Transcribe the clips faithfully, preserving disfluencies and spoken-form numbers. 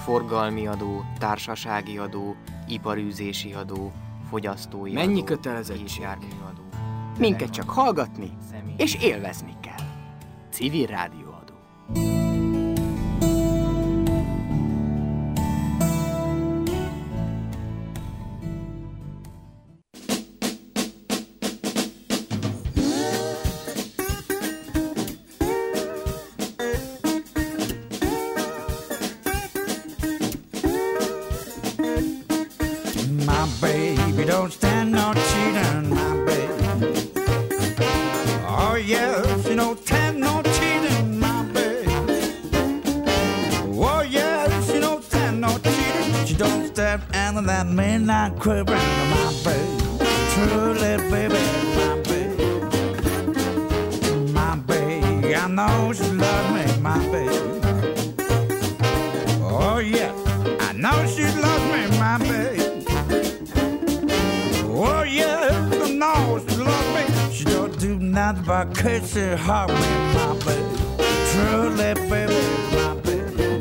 forgalmi adó, társasági adó, iparűzési adó, fogyasztói Mennyi adó, kötelezettség? járműadó. Minket csak hallgatni Személy- és élvezni kell. Civil rádióadó. My baby don't stand no cheating, my baby. Oh yeah, she don't stand no cheating, my baby. Oh yeah, she don't stand no cheating. She don't stand under that midnight cribbing, my baby. Truly, baby, my baby. My baby, I know she loves me, my baby. Oh yeah, I know she loves me, my baby. Oh yeah, I know she loves me. She don't do nothing but kiss her heart with my baby. Truly, baby, my baby.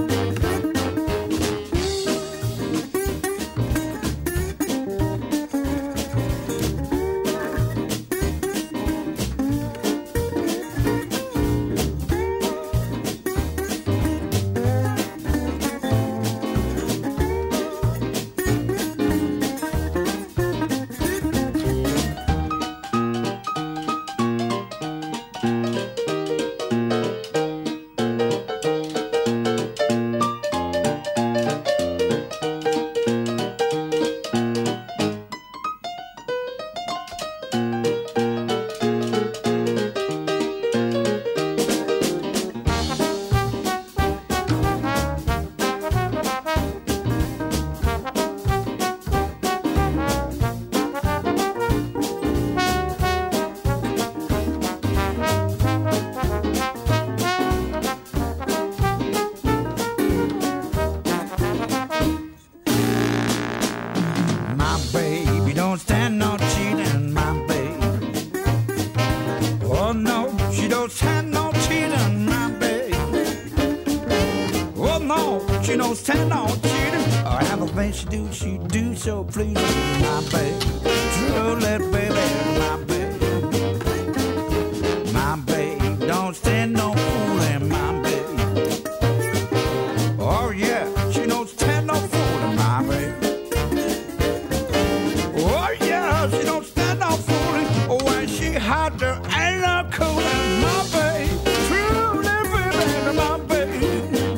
My baby don't stand no cheating, my baby. Oh no, she don't stand no cheating, my baby. Oh no, she don't stand no cheating. Oh, everything she do, she do so pleasing, my baby. Truly, baby, my baby. My baby don't stand no fooling, my baby. Oh yeah, she don't stand no fooling, my baby. Oh yeah, she don't stand no fooling. Oh, when she hot, there ain't no cooling, my baby. Truly, baby, my baby.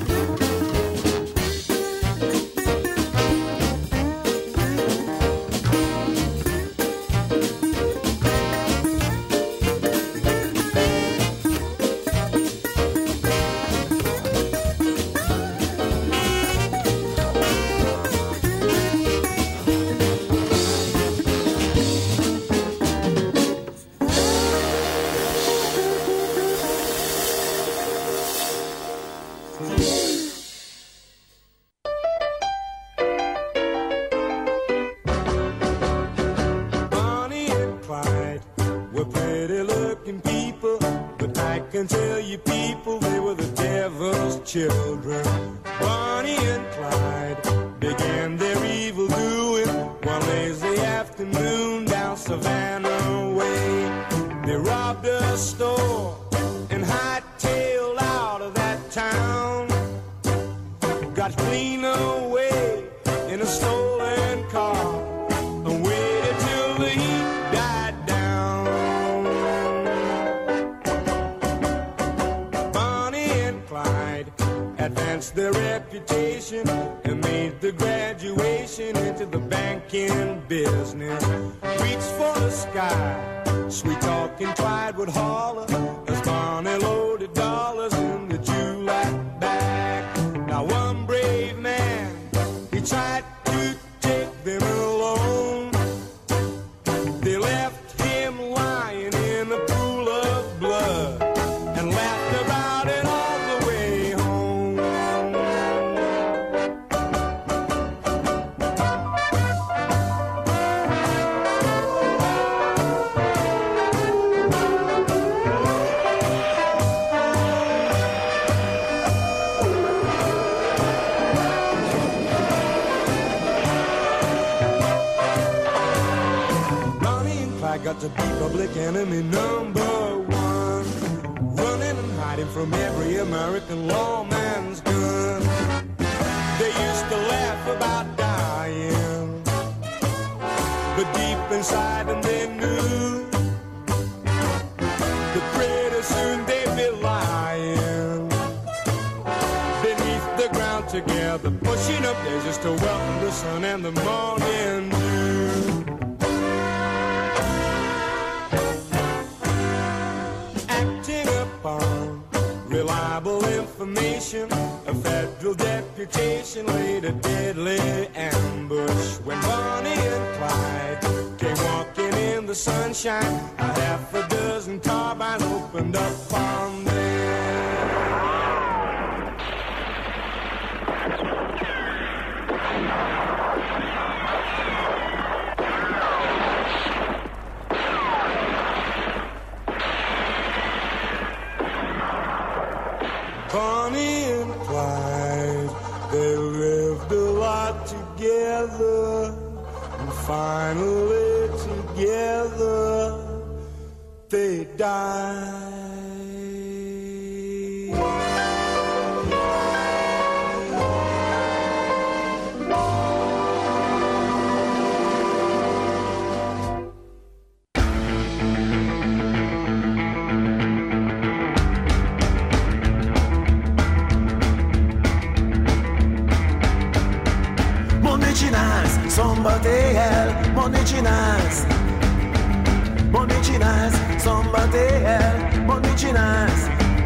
Bonnie and Clyde were pretty looking people, but I can tell you people, they were the devil's children. Bonnie and Clyde began their evil doing one lazy afternoon down Savannah Way. They robbed a store and hightailed out of that town. Got clean away in a stolen car and waited till the heat died down. Bonnie and Clyde advanced their reputation and made the graduation into the banking business. Reached for the sky, sweet talking Clyde would holler as Bonnie loaded dollars in the July bag. Now one brave man, he tried to take them alone. They left him lying in a pool of blood and laughed about it all the way home. got to be public enemy number one. Running and hiding from every American lawman's gun. They used to laugh about dying, but deep inside them they knew that pretty soon they'd be lying beneath the ground together, pushing up there just to welcome the sun and the morning dew. Acting upon reliable information, a federal deputation laid a deadly ambush. When Bonnie and Clyde came walking in the sunshine, a half a dozen carbines opened up on them. Bonnie and Clyde, they lived a lot together, and finally together they died. Szombat éjjel, mondd mit csinálsz? Mondd mit csinálsz? Szombat éjjel, mondd mit csinálsz?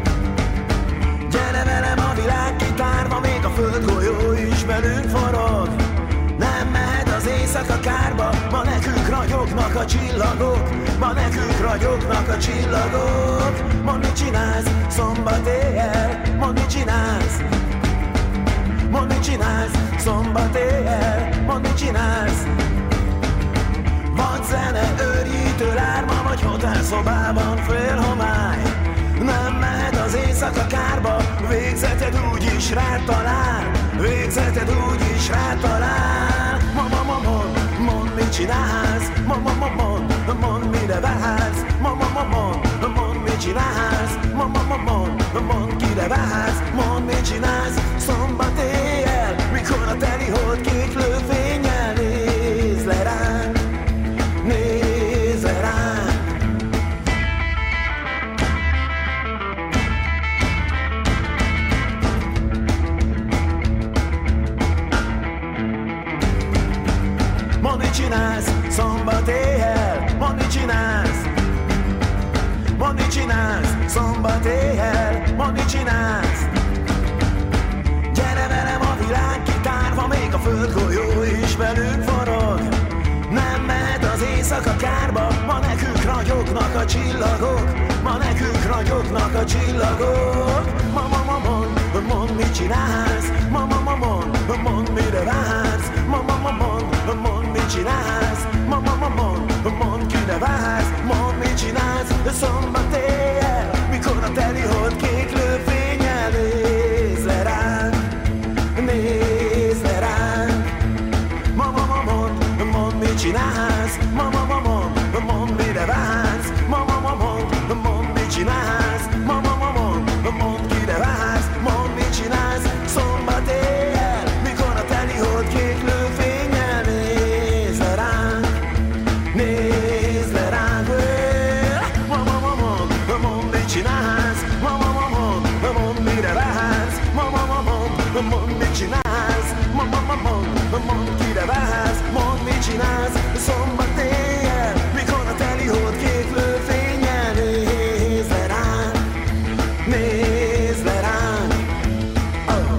Gyere velem a világ kitárva, még a földgolyó is velünk forog. Nem mehet az éjszaka kárba, ma nekünk ragyognak a csillagok, ma nekünk ragyognak a csillagok. Mondd mit csinálsz? Szombat éjjel, mondd mit csinálsz? Mondd mit csinálsz? Szombat éjjel, mondd mit csinálsz? Vad zene, őrjítő lárma, vagy hotelszobában fél homály. Nem mehet az éjszaka kárba, végzeted úgyis rád talál. Végzeted úgyis rád talál. Ma-ma-ma-mond, mondd mit csinálsz? Ma-ma-ma-mond, mondd mire vársz? Ma-ma-ma-mond, mondd mit csinálsz? Ma-ma-ma-mond, mondd kire vársz? Mondd mit csinálsz? Szombat éjjel, mikor a teli hold kék lőfénnyel néz le ránk, néz le ránk. Mondd mit csinálsz? Szombat éjjel, mondd mit csinálsz? Mondd mit csinálsz? Szombat éjjel, mondd mit csinálsz? Gyere velem a világ kitárva, még a földgolyó is velünk forog. Nem mehet az éjszaka kárba, ma nekünk ragyognak a csillagok, ma nekünk ragyognak a csillagok. Ma-ma-ma-mond, mondd mit csinálsz? Ma-ma-ma-mond, mondd mire vársz? Ma-ma-ma-mond, mondd mit csinálsz? Ma-ma-ma-mond, mondd kire vársz? Mondd mit csinálsz? Szombat éjjel, mikor a teli hold kék lőfénnyel néz le ránk, néz le ránk. Ma-ma-ma-mond, mondd mit csinálsz? Ma-ma-ma-mond, mondd mire vársz? Ma-ma-ma-mond, mondd mit csinálsz? Ma-ma-ma-mond, mondd kire vársz? Mondd mit csinálsz? Szombat éjjel, mikor a teli hold kék lőfénnyel néz le ránk, néz le ránk. Ma-ma-ma-mond, mondd mit csinálsz? Ma-ma-ma-mond, mondd mire vársz? Ma-ma-ma-mond, mondd mit csinálsz? Ma-ma-ma-mond, mondd kire vársz? Mondd mit csinálsz? Szombat éjjel, mikor a teli hold kék lőfénnyel néz le ránk, néz le ránk. Oh.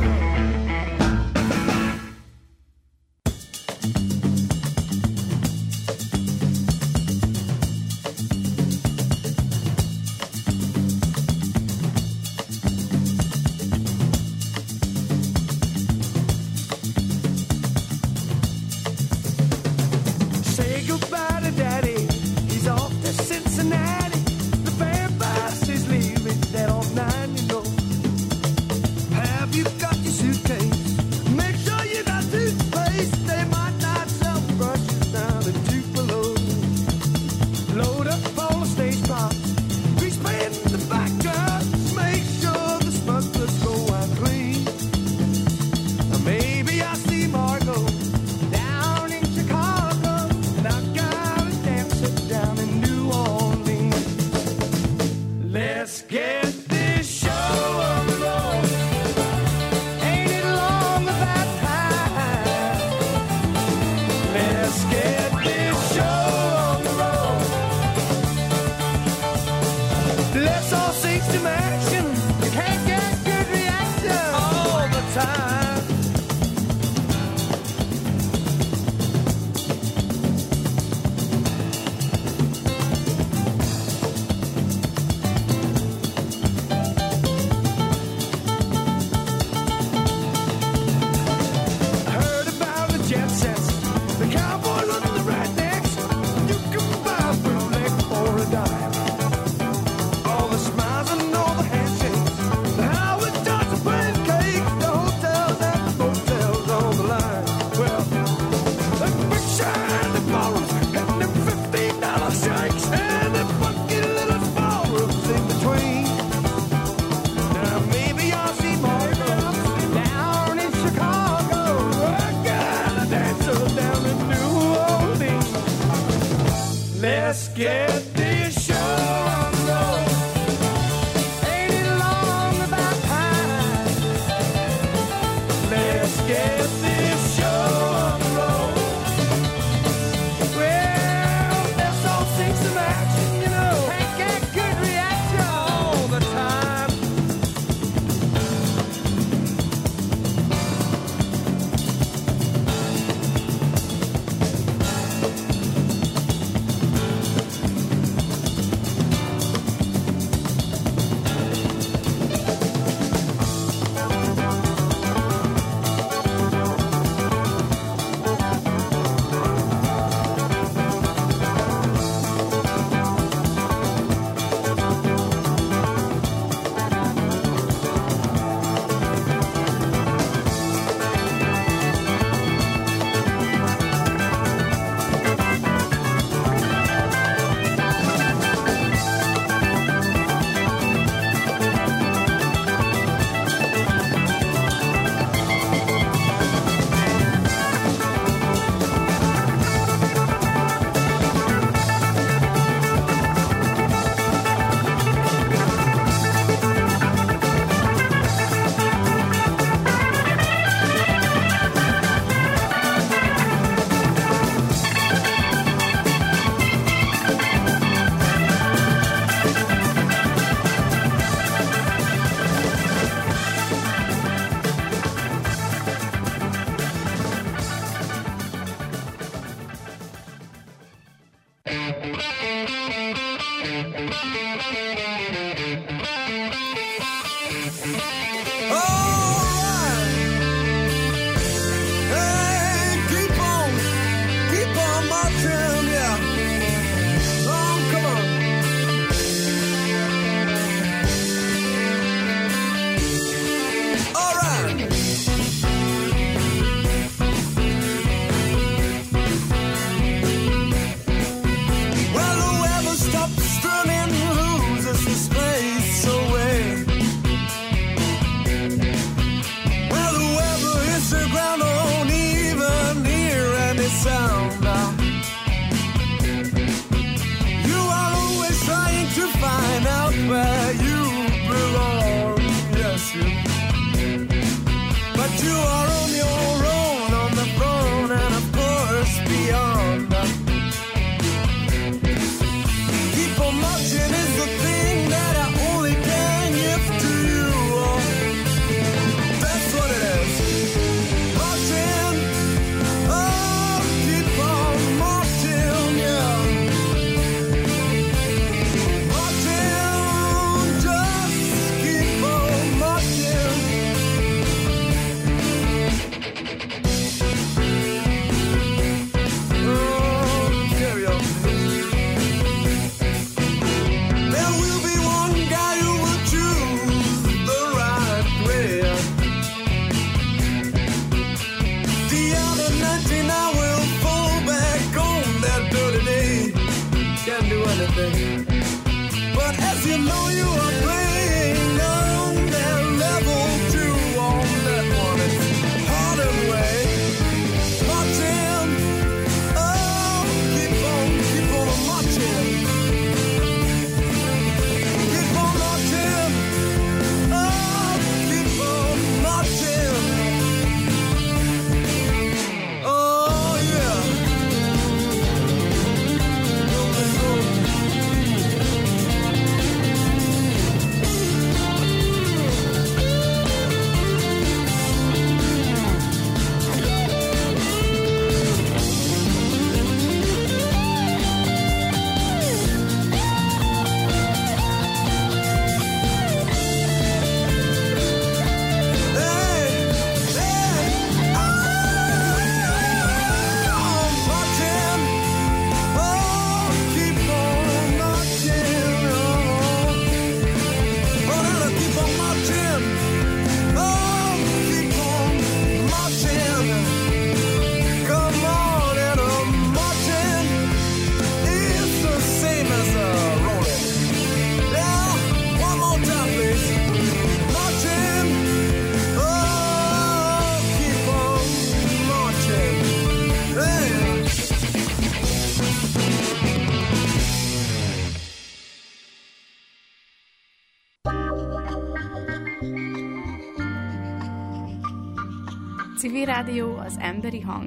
Civil Rádió, az emberi hang.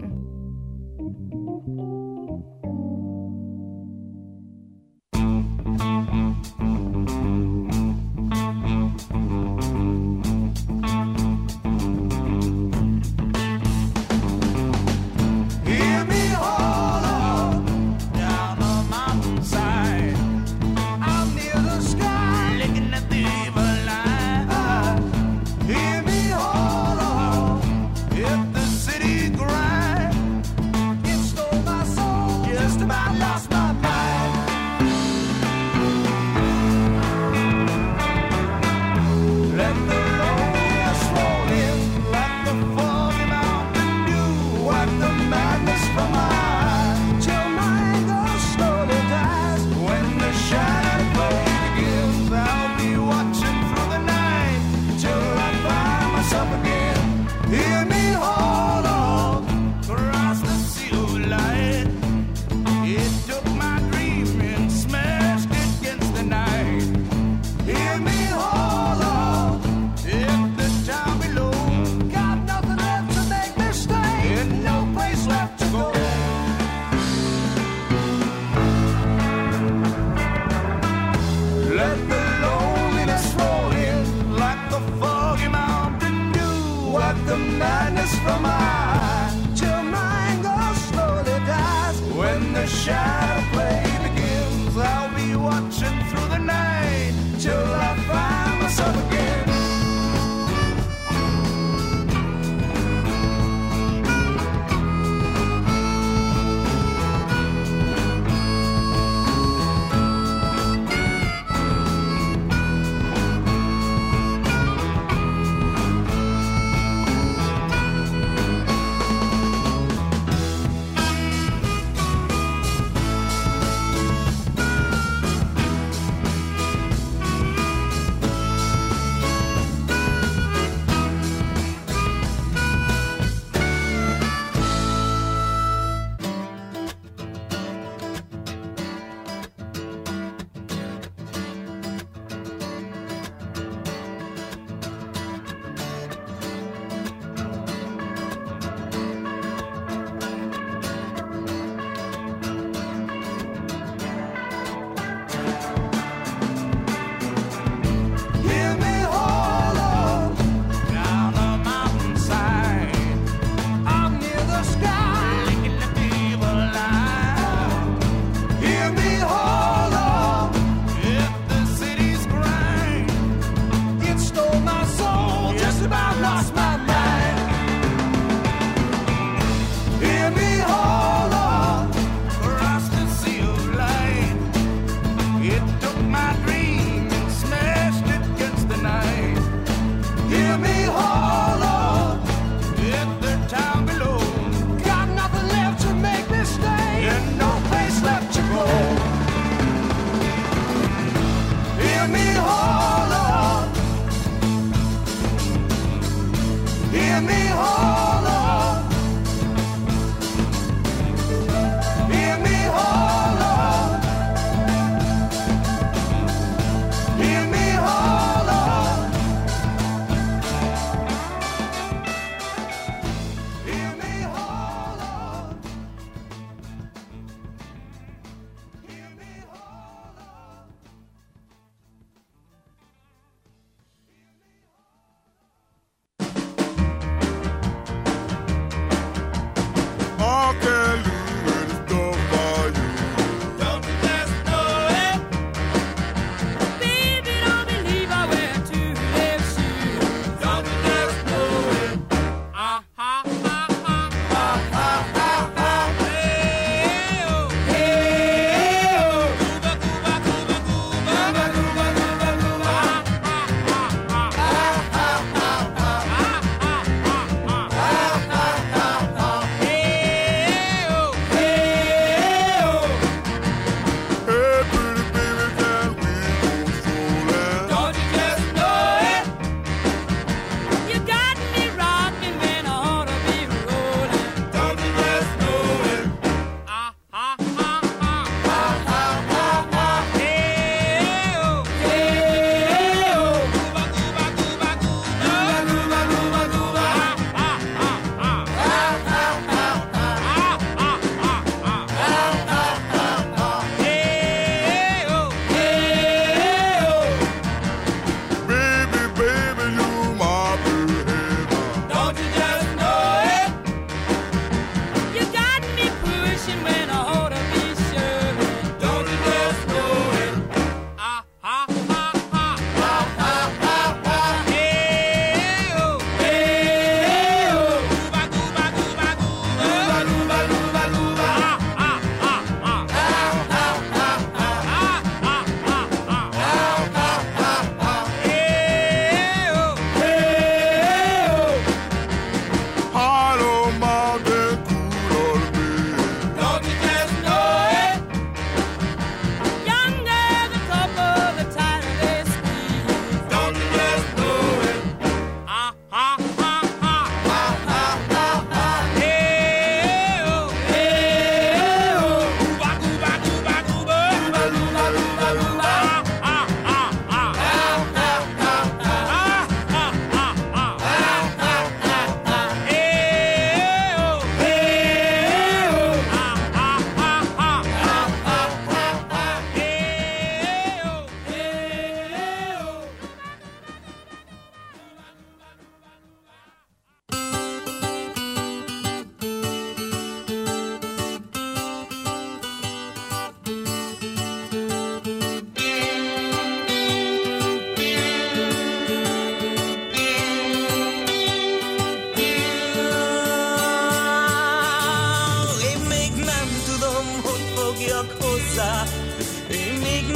Hear me holler if the city grind.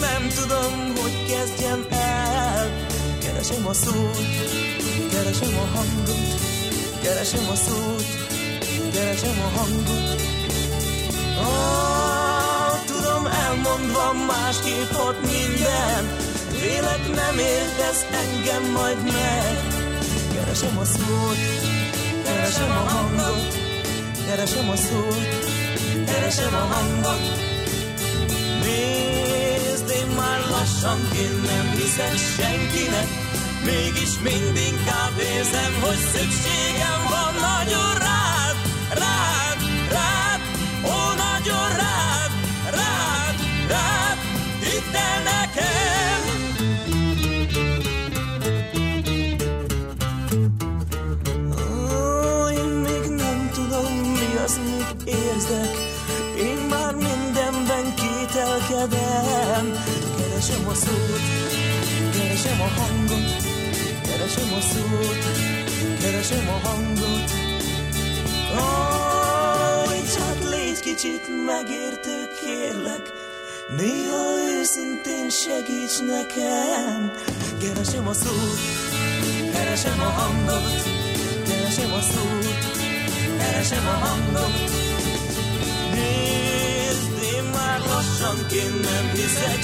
nem tudom, hogy kezdjem el. Keresem a szót, keresem a hangot, keresem a szót, keresem a hangot. Oh, tudom, elmondva másképp ott minden, vélek nem értesz engem majd meg. Keresem a szót, keresem a hangot, keresem a szót, keresem a hangot. Nézd, én már lassanként nem hiszek senkinek, mégis mindinkább érzem, hogy szükségem van nagyon rád, rád, rád, ó, nagyon rád, rád, rád, hidd el nekem. Ó, én még nem tudom, mi az, mit érzek, én már mindenben kételkedem. Keresem a szót, keresem a hangot, keresem a szót, keresem a hangot. Ó, csak légy kicsit megértő, kérlek, néha őszintén segíts nekem. Keresem a szót, keresem a hangot, keresem a szót, keresem a hangot. Nézd, én már lassanként nem hiszek